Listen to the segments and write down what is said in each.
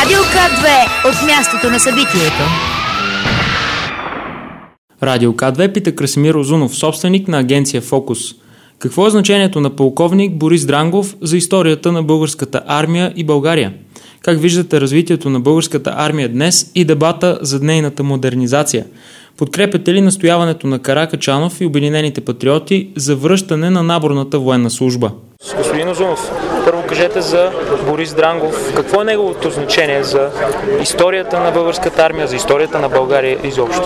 Радио К2 от мястото на събитието. Радио К2 пита Красимир Озунов, собственик на агенция Фокус. Какво е значението на полковник Борис Дрангов за историята на българската армия и България? Как виждате развитието на българската армия днес и дебата за нейната модернизация? Подкрепяте ли настояването на Каракачанов и Обединените патриоти за връщане на наборната военна служба? Господин Озунов, първо кажете за Борис Дрангов. Какво е неговото значение за историята на българската армия, за историята на България изобщо?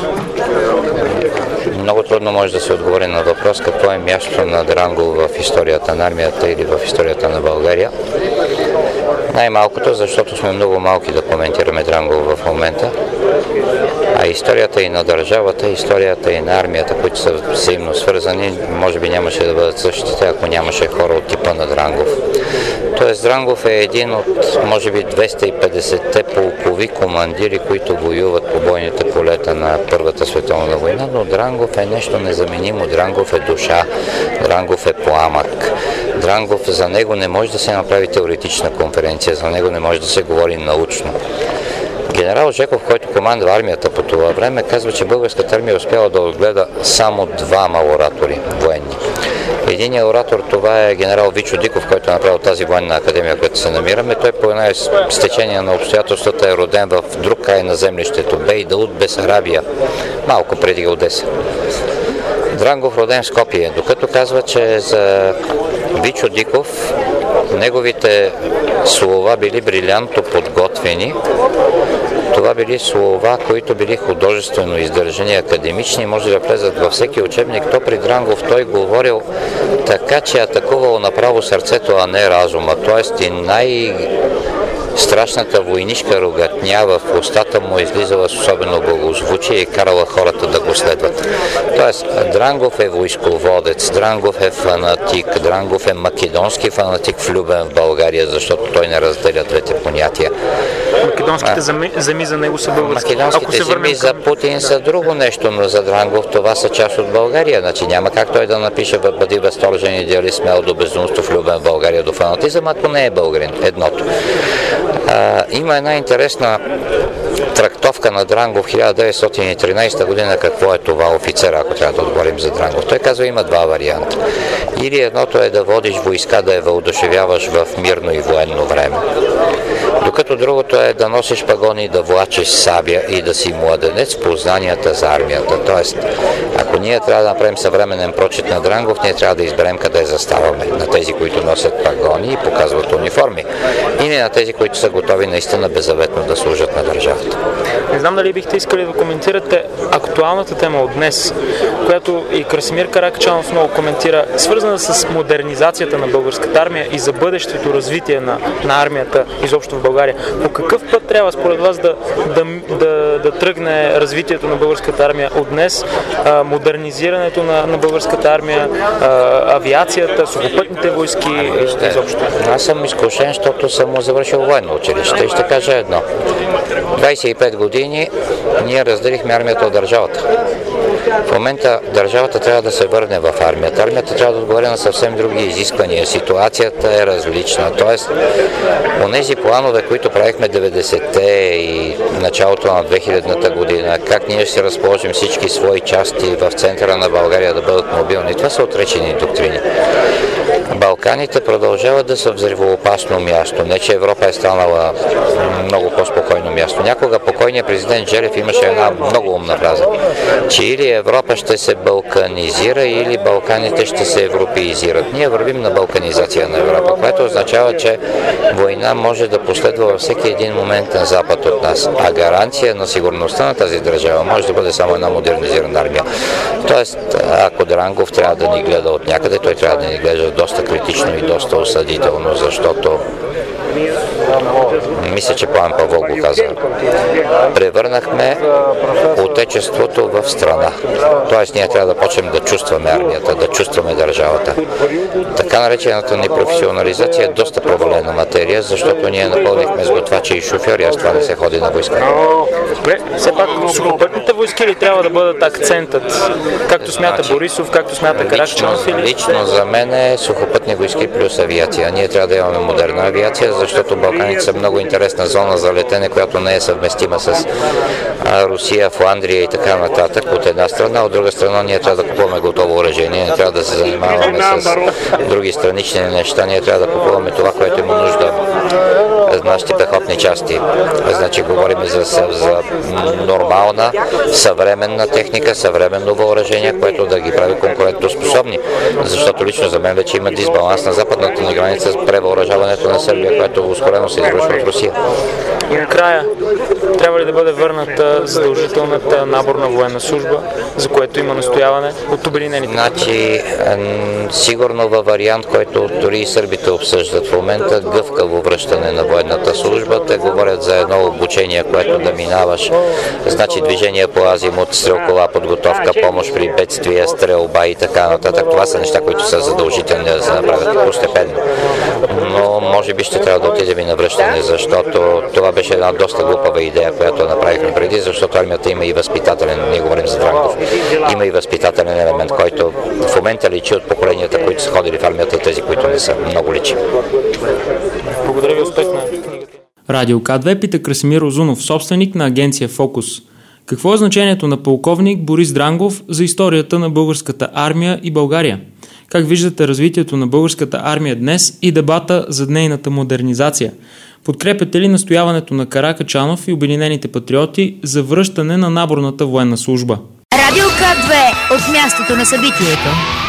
Много трудно може да се отговори на въпрос какво е мястото на Дрангов в историята на армията или в историята на България. Най-малкото, защото сме много малки да коментираме Дрангов в момента, а историята и на държавата, историята и на армията, които са взаимно свързани, може би нямаше да бъдат същите, ако нямаше хора от типа на Дрангов. Тоест Дрангов е един от, може би, 250-те полкови командири, които воюват по бойните полета на Първата световна война, но Дрангов е нещо незаменимо. Дрангов е душа, Дрангов е пламък. Дрангов, за него не може да се направи теоретична конференция, за него не може да се говори научно. Генерал Жеков, който командва армията по това време, казва, че българската армия успяла да отгледа само двама оратори военни. Единият оратор, това е генерал Вичо Диков, който е направил тази военна академия, където се намираме. Той по една стечение на обстоятелствата е роден в друг край на землището, Бей Даут, Бесарабия, малко преди Одеса. Дрангов роден в Скопие, докато казва, че за Вичо Диков неговите слова били брилянтно подготвени. Това били слова, които били художествено издържани, академични, може да влезат във всеки учебник. То при Дрангов той говорил така, че атакувал направо сърцето, а не разума. Тоест и страшната войнишка ругатня в устата му излизала с особено благозвучие и карала хората да го следват. Тоест, Дрангов е войсководец, Дрангов е фанатик, Дрангов е македонски фанатик, влюбен в България, защото той не разделя двете понятия. Македонските земи за него са български. Македонските земи за Путин са друго нещо, но за Дрангов това са част от България. Значи няма как той да напише бъди възторжен идеалист, смел до безумство, влюбен в България, до фанатизъм, ако не е българин. Едното. Има една интересна трактовка на Дрангов 1913 година, какво е това офицер, ако трябва да отговорим за Дрангов. Той казва, има два варианта. Или едното е да водиш войска, да я въодушевяваш в мирно и военно време. Докато другото е да носиш пагони, да влачиш сабя и да си младенец в познанията за армията. Тоест, ако ние трябва да направим съвременен прочит на Дрангов, ние трябва да изберем къде заставаме. На тези, които носят пагони и показват униформи. Или на тези, които са готови наистина беззаветно да служат на държавата. Не знам дали бихте искали да коментирате актуалната тема от днес, която и Красимир Каракачанов много коментира, свързана с модернизацията на българската армия и за бъдещето развитие на армията изобщо в България. По какъв път трябва според вас да тръгне развитието на българската армия от днес, модернизирането на българската армия, авиацията, сухопътните войски изобщо? Аз съм изкушен, защото съм завършил военно училище и ще кажа едно. 25 години ние разделихме армията от държавата. В момента държавата трябва да се върне в армията. Армията трябва да отговаря на съвсем други изисквания. Ситуацията е различна. Тоест, онези планове, които правихме 90-те и началото на 2000-та година, как ние ще се разположим всички свои части в центъра на България да бъдат мобилни, това са отречени доктрини. Балканите продължават да са взривоопасно място. Не, че Европа е станала много по-спокойно място. Някога покойният президент Желев имаше една много умна фраза, че или Европа ще се балканизира, или Балканите ще се европеизират. Ние вървим на балканизация на Европа, което означава, че война може да последва във всеки един момент на запад от нас. А гаранция на сигурността на тази държава може да бъде само една модернизирана армия. Тоест, ако Дрангов трябва да ни гледа от някъде, той трябва да ни гледа доста критично и доста осъдително, защото мисля, че Пламен Павлов го каза. Превърнахме отечеството в страна. Тоест ние трябва да почнем да чувстваме армията, да чувстваме държавата. Така наречената ни професионализация е доста провалена материя, защото ние напълнихме с готвачи и шофьори, а с това не се ходи на войска. Добре, все пак сухопътните войски ли трябва да бъдат акцентът? Както смята Борисов, както смята Каракачанов? Лично за мен е сухопътни войски плюс авиация. Ние трябва да имаме модерна авиация, защото Балканите са много интересна зона за летене, която не е съвместима с Русия, Фландрия и така нататък от една страна. От друга страна ние трябва да купуваме готово оръжие. Не трябва да се занимаваме с други странични неща. Ние трябва да купуваме това, което има нужда нашите пехотни части. Значи говорим за нормална, съвременна техника, съвременно въоръжение, което да ги прави конкурентоспособни. Защото лично за мен вече има дисбаланс на западната ни граница с превъоръжаването на Сърбия, което ускорено се извършва от Русия. И накрая, трябва ли да бъде върната задължителната наборна военна служба, за което има настояване от обединените? Значи, сигурно във вариант, който дори и сърбите обсъждат в момента, гъвкаво връщане на военната служба. Те говорят за едно обучение, което да минаваш. Значи движение по азимут, стрелкова подготовка, помощ при бедствия, стрелба и така нататък. Това са неща, които са задължителни да се направят постепенно. Но може би ще трябва да отидем и на връщане, защото това беше една доста глупава идея, която направихме преди, защото армията има и възпитателен, ние говорим за Дрангов, има и възпитателен елемент, който в момента личи от поколенията, които са ходили в армията и тези, които не са. Много личи. Благодаря ви, успех на книгата. Радио К2 пита Красимир Узунов, собственик на агенция Фокус. Какво е значението на полковник Борис Дрангов за историята на българската армия и България? Как виждате развитието на българската армия днес и дебата за нейната модернизация? Подкрепяте ли настояването на Каракачанов и Обединените патриоти за връщане на наборната военна служба? Радио К2 от мястото на събитието.